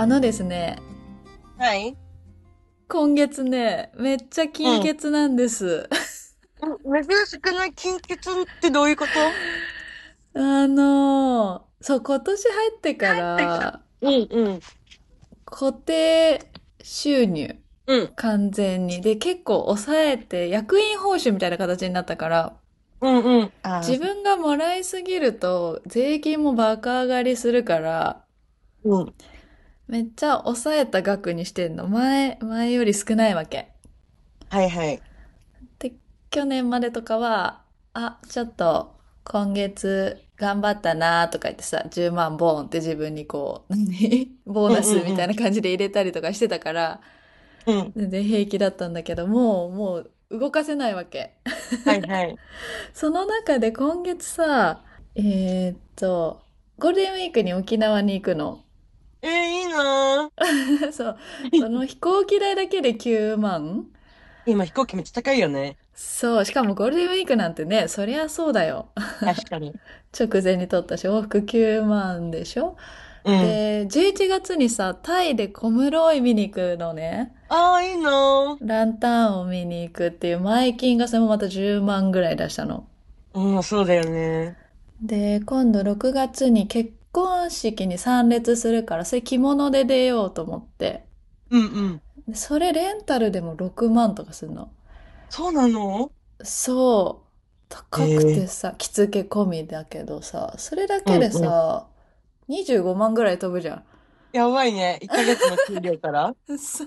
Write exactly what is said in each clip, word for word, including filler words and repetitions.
あのですね、 はい。 今月ね、めっちゃ金うん。 欠なんです。 うん珍しくない金欠ってどういうこと？ あの、そう、今年入ってか帰ってから、 うんうん。 固定収入、 うん。 完全に。で、結構抑えて、役員報酬みたいな形になったから、 うんうん。ああ、 自分がもらいすぎると、税金もバカ上がりするから、 うん。 めっちゃ抑えた額にしてんの。前、前より少ないわけ。 はいはい。 で、去年までとかは、あ、ちょっと今月頑張ったなとか言ってさ、じゅうまんボーンって自分にこう、何ボーうんナスうんうん。 みたいな感じで入れたりとかしてたから、 うん。 全然平気だったんだけども、もう動かせないわけ。 はいはい。 その中で今月さ、えーっと、ゴールデンウィークに沖縄に行くの。 えー、いいなー。 そう。その飛行機代だけできゅうまん。 今飛行機めっちゃ高いよね。 そう。しかもゴールデンウィークなんてね、そりゃそうだよ。 確かに。 直前に取ったし、往復きゅうまんでしょ。 うん。 で、じゅういちがつにさ、タイで小室井見に行くのね。 ああ、いいなー。 ランタンを見に行くっていう前金がそれもまたじゅうまんぐらい出したの。 うん、そうだよね。 で、今度ろくがつに結婚式に参列するから、それ着物で出ようと思って。 うんうん。 でそれレンタルでもろくまんとかするの。 そうなの？ そう。 え高くてえさ、着付け込みだけどさ、それだけでうんうん。 さ、にじゅうごまんぐらい飛ぶじゃん。 やばいね。いっかげつの給料から。 そう、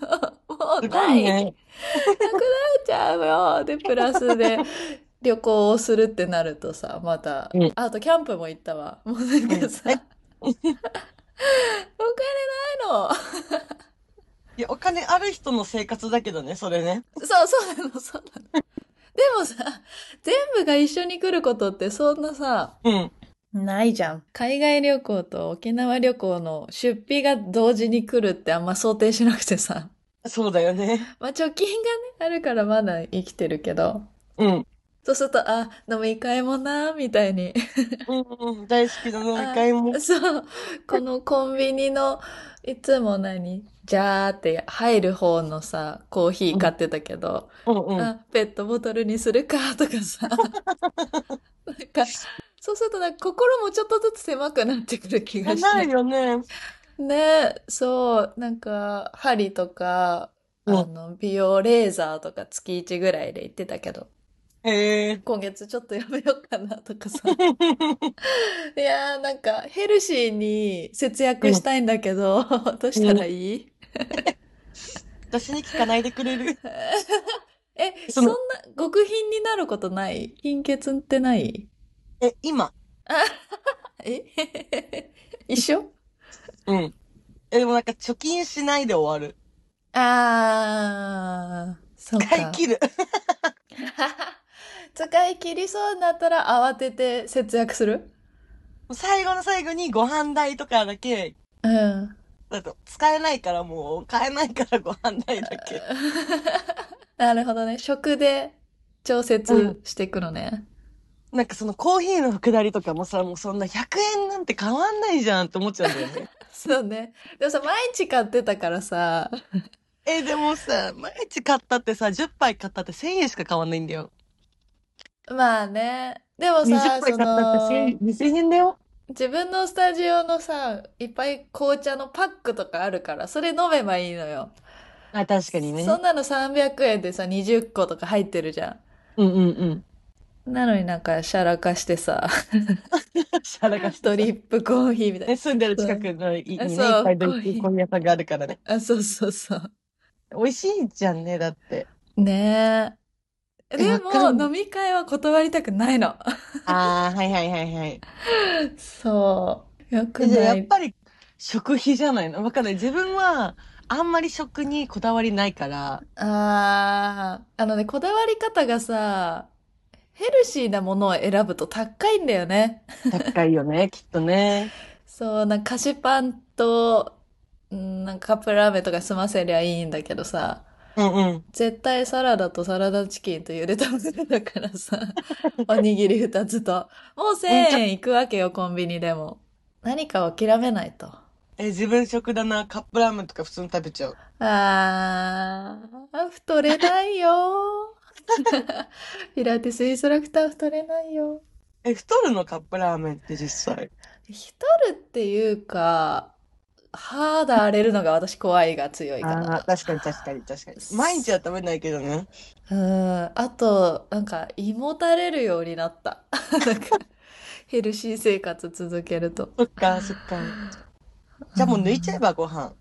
もうすごない。 いね。 なくなっちゃうよ。で、プラスで旅行をするってなるとさ、また、 うん。 あとキャンプも行ったわ。もうなんうん。え、 かさ、お金ないの。 いや、お金ある人の生活だけどね、それね。 そう、そうなの、そうなの。でもさ、全部が一緒に来ることってそんなさ、 うん。 ないじゃん。海外旅行と沖縄旅行の出費が同時に来るってあんま想定しなくてさ。 そうだよね。 まあ貯金がね、あるからまだ生きてるけど。 うん。 そうすると、あ、飲み会もな、みたいに。 うん、大好きな飲みあ、 会も。 そう。このコンビニの、いつも何ジャーって入る方のさ、コーヒーうん、 買ってたけど、 うんうん。 あ、ペットボトルにするか、とかさ。なんか、そうするとなんか心もちょっとずつ狭くなってくる気がえ、ないして。 よね。 ね、そう、なんか、針とか、 うん。 あの、美容レーザーとか月いちぐらいで行ってたけど、 へえ。 今月ちょっとやめようかなとかさ。いやーなんかヘルシーに節約うん、 したいんだけど、どうしたうん。 らいい？ 私に聞かないでくれる？ え、 その、 そんな極貧になることない？貧血ってない？ え、今。 え一緒？ うん。え、でもなんか貯金しないで終わる。 あー、そうか。 使い切る。 使い切りそうになったら慌てて節約する？ 最後の最後にご飯代とかだけ、 うん。 だと使えないからもう買えないからご飯代だけ。 なるほどね。食で調うん。 節していくのね。 なんかそのコーヒーのくだりとかもさ、もうそんなひゃくえんなんて変わんないじゃんって思っちゃうんだよね。 そうね。でもさ、毎日買ってたからさ、 え、でもさ、毎日買ったってさ、じゅっぱい買ったってせんえんしか変わんないんだよ。 まあね。でも 20 さ、そ杯買ったってせん、 の、 にせんえんだよ。 自分のスタジオのさ、いっぱい紅茶のパックとかあるから、それ飲めばいいのよ。 あ、確かにね。 そんなのさんびゃくえんでさ、にじゅっことか入ってるじゃうんうんうん。 ん。なのになんか、シャラ化してさ、 シャラがしてさ。 ドリップコーヒーみたいね、住んでるな。 近くのいそう、 にね、いっそう、 ぱいドリッコーヒプコーヒー屋さんがあるからね。 ー。あ、そうそうそう。 美味しいじゃんね、だって。 ねえ。 え、 でわかる。 も、飲み会は断りたくないの。 ああ、はいはいはいはい。 そう。よくえ、じゃあない。 やっぱり食費じゃないの？わかんない。自分はあんまり食にこだわりないから、 ああ、あのね、こだわり方がさ、ヘルシーなものを選ぶと高いんだよね。 高いよね、きっとね。 そう、なんか菓子パンと、んなんかカップラーメンとか済ませりゃいいんだけどさ、 うんうん。 絶対サラダとサラダチキンとゆで卵だからさ、おにぎり二つと、もううん、ちょ、 せんえんいくわけよ、コンビニでも。何かを諦めないと。 え、自分食だな。カップラーメンとか普通に食べちゃう。 あー、太れないよ。ピラティスインストラクター太れないよ。 え、太るのカップラーメンって実際。 太るっていうか、肌荒れるのが私怖いが強いかああ、 な。 確かに確かに確かに。毎日は食べないけどね。 うん。あと、なんか胃もたれるようになった。なんかヘルシー生活続けると。 そっか、そっか。 うじゃあもう抜いちゃえん。 ばご飯。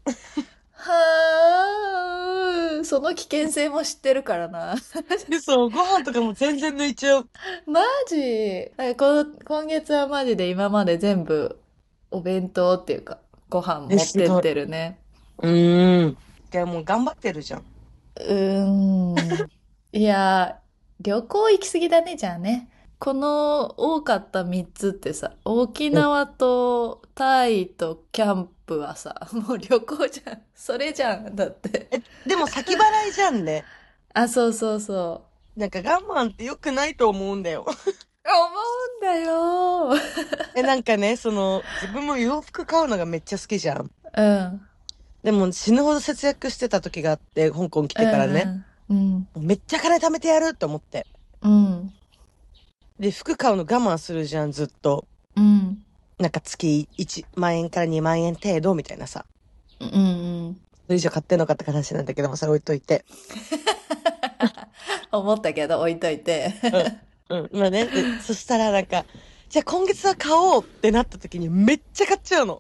はあ、その危険性も知ってるからな。 で、そう、ご飯とかも全然抜いちゃう。 マジえこ今月はマジで今まで全部お弁当っていうか、ご飯え、 持ってっすごい。 てるね。 うーん。じゃあもう頑張ってるじゃん。 うーん。いや、旅行行き過ぎだね、じゃあね。この多かったみっつってさ、沖うん。 縄とタイとキャンプはさ、もう旅行じゃん。それじゃん。だって。 え、でも先払いじゃんね。 あ、そうそうそう。 なんか我慢って良くないと思うんだよ。 思うんだよ。 え、なんかね、その、自分も洋服買うのがめっちゃ好きじゃん。 うん。 でも死ぬほど節約してた時があって、香港来うてからね。 んうん。 めっちゃ金貯めてやるって思って。 うん。 で、服買うの我慢するじゃん、ずっと。 うん。 なんか月いちまん円からにまん円程度みたいなさ。 うん。うん。 それ以上買ってんのかって話なんだけども、それ置いといて。 思ったけど置いといて。 うん。うん。まあね。で、そしたらなんか、じゃあ今月は買おうってなった時にめっちゃ買っちゃうの。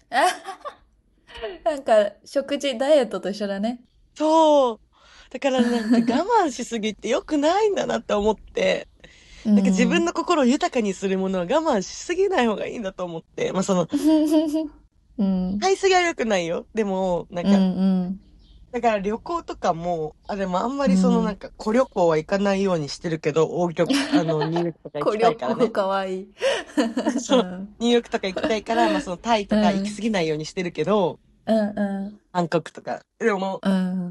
なんか、食事、ダイエットと一緒だね。 そう。だからなんか我慢しすぎて良くないんだなって思って、 うなんか自分ん。 の心を豊かにするものは我慢しすぎない方がいいんだと思って、まあその、 うん。 買いすぎは良くないよ。でも、なんうんか、 うん。 だから旅行とかも、あ、でもあんまりそのなんうん。 か小旅行は行かないようにしてるけど、大旅、あの、ニューヨークとか行きた小旅行いからね。 かわいい。うそう。 ん。 ニューヨークとか行きたいから、まあそのタイとか行きうん。 過ぎないようにしてるけど、 うんうん。 韓国とか。でも、 うん。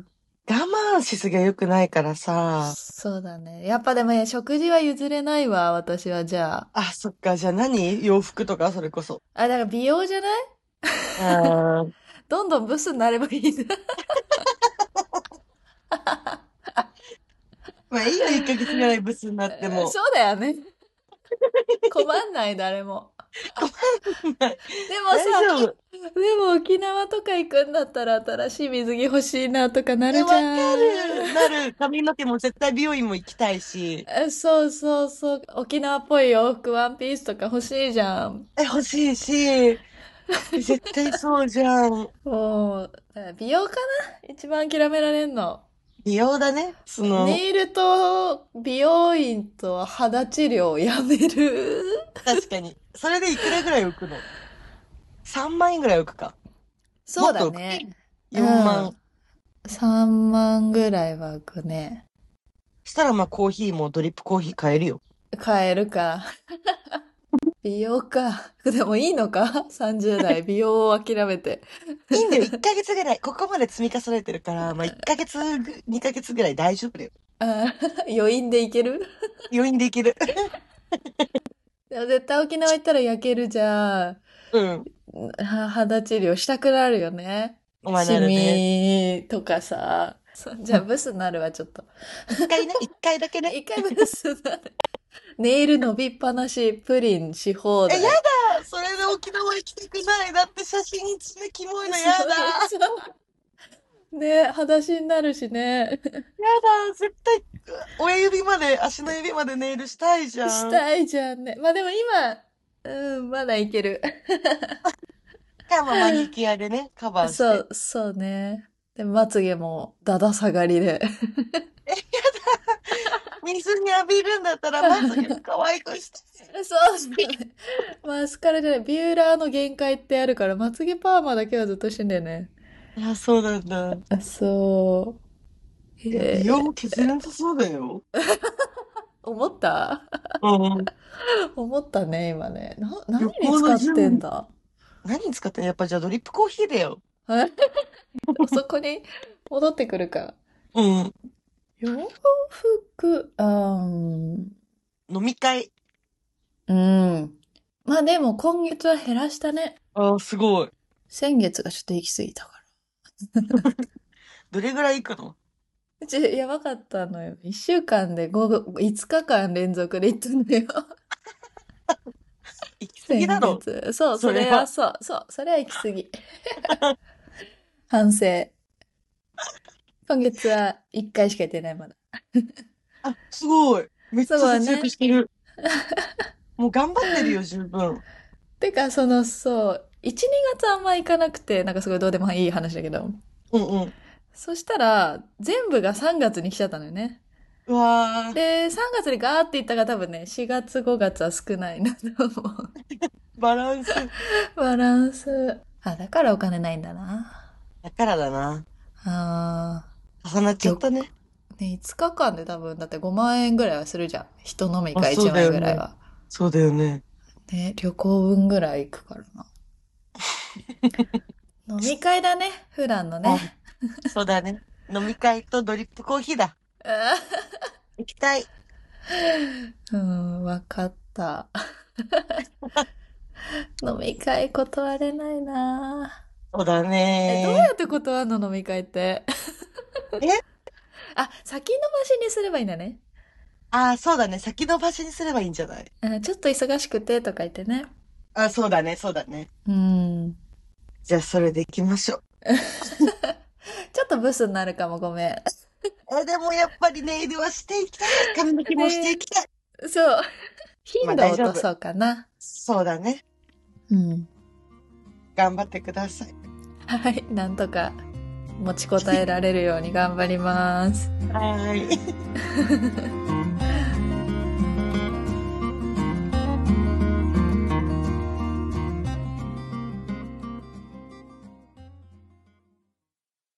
我慢しすぎは良くないからさ。 そうだね。やっぱでもね、食事は譲れないわ、私はじゃあ。 あ、そっか。じゃあ何洋服とかそれこそ。 あ、だから美容じゃない？ あー、 どんどんブスになればいいんだ。 まあいいよ、いっかげつぐらいブスになっても。 そうだよね。困んない、誰も。 困んない。 でもさ、 大丈夫。 でも沖縄とか行くんだったら新しい水着欲しいなとかなえ、 るじわかゃん。 る。なる。髪の毛も絶対美容院も行きたいし。 えそうそうそう。沖縄っぽい洋服、ワンピースとか欲しいじゃん。 え、欲しいし。絶対そうじゃん。 もう、だから美容かな一番諦められんの。 美容だね。その、 ネイルと美容院と肌治療をやめる。 確かに。それでいくらぐらい浮くの？ さん 万円ぐらい浮くか。もそうっと浮く？ だね。うよん 万。 ん。さんまんぐらいは浮くね。 したらまあコーヒーもドリップコーヒー買えるよ。 買えるか。美容か。でもいいのか？ さんじゅう 代、美容を諦めて。 いいんだよ。いっかげつぐらい。ここまで積み重ねてるから、まあいっかげつぐ、にかげつぐらい大丈夫だよ。 あ余韻でいける？ 余韻でいける。 でも絶対沖縄行ったら焼けるじゃん。 うん。 は肌治療したくなるよね。 まあなシるね。 ミとかさ。そうじゃあブスになるわ、ちょっと。 一回ね、一回だけね。 一回ブスになる。ネイル伸びっぱなし、プリンし放え、や題。 だそれで沖縄行きたくない。だって写真ね、キモいのそうやだそう。ね、裸足になるしね。 やだ絶対、親指まで、足の指までネイルしたいじゃん。 したいじゃんね。まあでも今、うん、まだいける。 か、まあマニキュアでね、カバーして。 そう、そうね。で、まつげもだだ下がりで。 え、やだ水に浴びるんだったらまつげも可愛くして。 そうそうね。マスカラじゃない、ビューラーの限界ってあるから、まつげパーマだけはずっとしてんだよね。 あ、そうなんだ。 あ、そう。 いや、美容もえ削れなさそうだよ。 ー、思った？ うん。 思ったね、今ね。な、何旅行に使っの準備、 てんだ？ 何に使ってんの？やっぱじゃあドリップコーヒーだよ。 そこに戻ってくるか。 うん。 洋服、あー飲み会。 うん。まあでも今月は減らしたね。 あー、すごい。 先月がちょっと行き過ぎたかどれぐらい行くの？ ら。ちょ、やばかったのよ。いっしゅうかんでご、いつかかん連続で行ったのよ。 行き過ぎだ先ろ。 月。そう、それはそれは。 そう、そう、それは行き過ぎ。反省。今月はいっかいしか行ってない、まだ。 あ、すごい。めっすちゃ節約ごいね。 してる。もう頑張ってるよ、十分。 てか、その、そう、いち、にがつあんま行かなくて、なんかすごいどうでもいい話だけど。 うんうん。 そしたら、全部がさんがつに来ちゃったのよね。 うわー、 で、さんがつにガーって行ったが多分ね、しがつ、ごがつは少ないなと思う。 バランス。 バランス。あ、だからお金ないんだな。 だからだな。 あ重なっー、旅、 ちゃったね。 ね、いつかかんで多分、だってごまん円ぐらいはするじゃん。人飲みあ、 会1 そうだ万円よね。 ぐらいは。 そうだよね。 ね、旅行分ぐらい行くからな。飲み会だね、普段のね。 あ、そうだね。飲み会とドリップコーヒーだ。行きたい。 うん、わかった。飲み会断れないな。 そうだえ、どうね。 やって断るの飲み会って。 えあ、先延ばしにすればいいんだね。 あ、そうだね。先延ばしにすればいいんじゃない？ あ、ちょっと忙しくてとか言ってね。 あ、そうだね。そうだね。 うん。 じゃあ、それで行きましょう。 ちょっとブスになるかも、ごめん。 え、でもやっぱりネイルはしていきたい。髪の毛もしていね、 きたい。 そう。 まあ頻度を大丈夫。 落とそうかな。 そうだね。 うん。 頑張ってください。 はい。なんとか持ちこたえられるように頑張ります。 はーい。